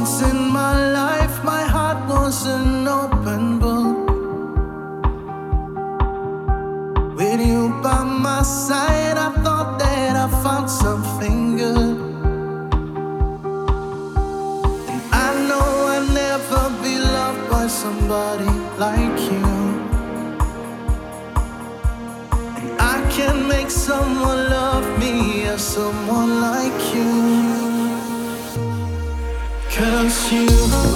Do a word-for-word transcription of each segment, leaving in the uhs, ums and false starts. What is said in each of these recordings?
Once in my life, my heart was an open book. With you by my side, I thought that I found something good. And I know I'll never be loved by somebody like you. And I can make someone love me as someone like you. 'Cause you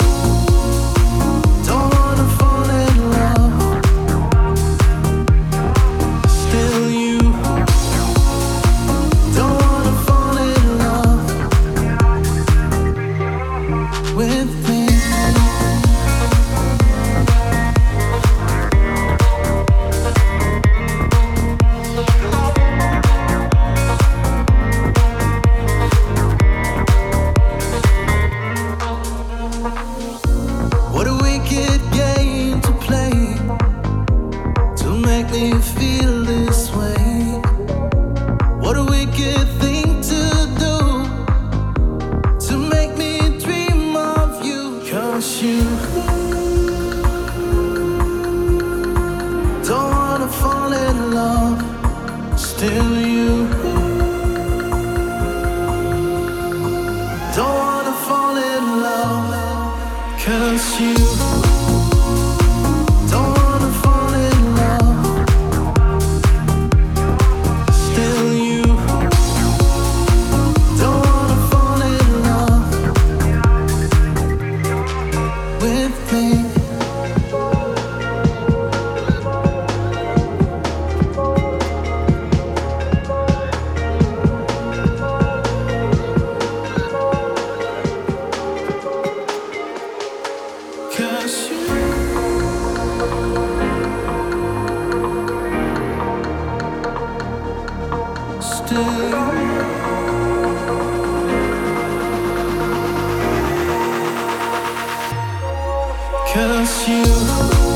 don't wanna fall in love. Still you don't wanna fall in love with me. What a wicked game to play to make me feel this way. What a wicked thing to do to make me dream of you. 'Cause you don't wanna fall in love. Still you don't wanna fall in love. 'Cause you don't wanna fall in love. Still you don't wanna fall in love with me. 'Cause you still 'cause you